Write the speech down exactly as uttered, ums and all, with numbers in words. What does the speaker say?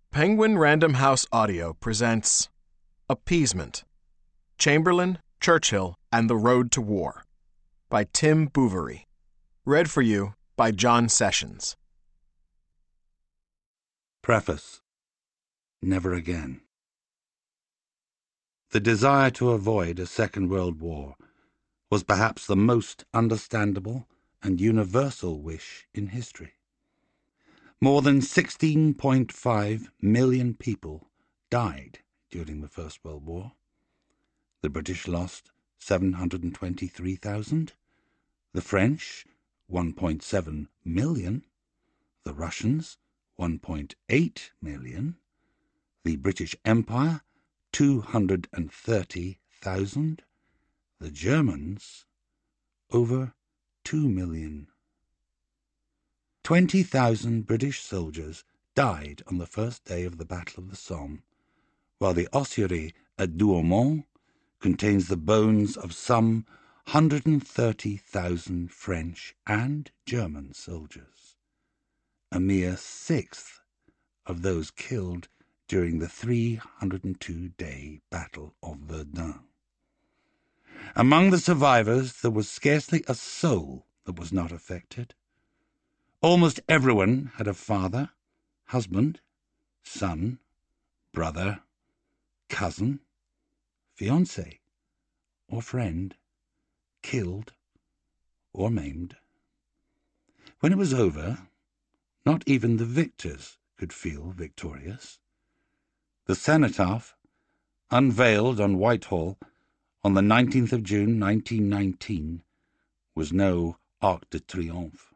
Penguin Random House Audio presents Appeasement, Chamberlain, Churchill, and the Road to War by Tim Bouverie. Read for you by John Sessions. Preface. Never again. The desire to avoid a Second World War was perhaps the most understandable and universal wish in history. More than sixteen point five million people died during the First World War. The British lost seven hundred twenty-three thousand, the French one point seven million, the Russians one point eight million, the British Empire two hundred thirty thousand, the Germans over two million. Twenty thousand British soldiers died on the first day of the Battle of the Somme, while the ossuary at Douaumont contains the bones of some one hundred thirty thousand French and German soldiers, a mere sixth of those killed during the three hundred two day Battle of Verdun. Among the survivors there was scarcely a soul that was not affected. Almost everyone had a father, husband, son, brother, cousin, fiancé, or friend, killed or maimed. When it was over, not even the victors could feel victorious. The cenotaph, unveiled on Whitehall on the nineteenth of June nineteen nineteen, was no Arc de Triomphe.